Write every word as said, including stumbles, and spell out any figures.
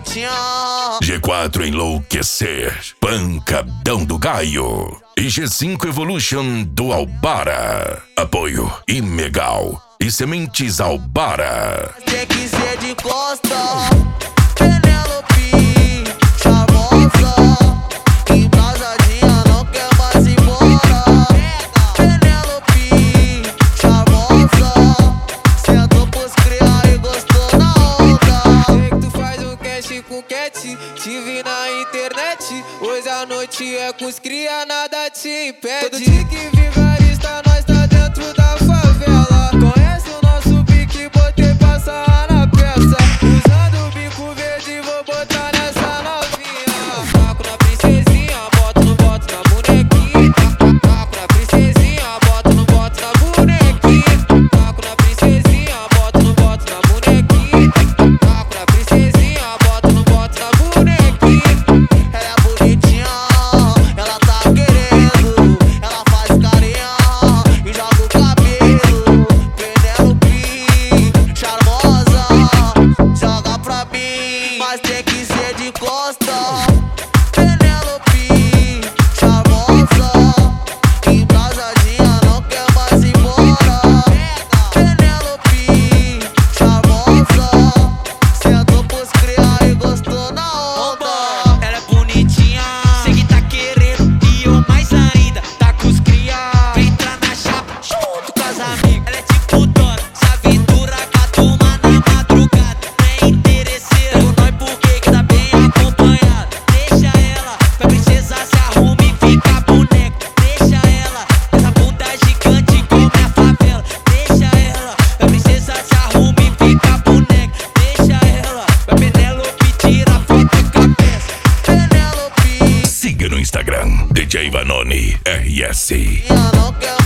bonitinha. G quatro Enlouquecer, Pancadão do Gaio e G cinco Evolution do Albara. Apoio Imegal e Sementes Albara. Tem que ser de costa. Penelope, charmosa, embrasadinha, não quer mais ir embora. Penelope, charmosa, sentou pros criar e gostou na onda. Sei que tu faz um cash com cat, te vi na internet. Hoje a noite é com os cria, nada te impede. Todo dia que vigarista, nós tá dentro da favela. Conhece o nosso pique, botei pra sarrar na peça. Usando o bico verde, vou botar nessa novinha. Taco na princesinha, boto no boto na bonequinha. Taco na princesinha, boto no boto na bonequinha. Taco na princesinha, boto no boto na bonequinha. Taco na princesinha, boto no boto na bonequinha. Ela é bonitinha, ela tá querendo. Ela faz carinha e joga o cabelo. Penelope, charmosa, joga pra mim, mas tem que ser de costa. Penelope, charmosa, embrasadinha, não quer mais ir embora. Penelope, charmosa, sentou pros criar e gostou na onda. Ela é bonitinha, sei que tá querendo e eu mais ainda. Tá com os cria, vem entrar na chapa junto com as amigas. Ela é tipo Dora, sabe durar com a turma na madrugada. Não é interesseira, com nós porque que tá bem acompanhada. Deixa ela, pra princesa se arruma e fica boneca. Deixa ela, essa bunda gigante como é a favela. Deixa ela, pra princesa se arruma e fica boneca. Deixa ela, pra Penelope tira foto com a peça. Penelope, Siga no Instagram D J Vanoni R S. não quer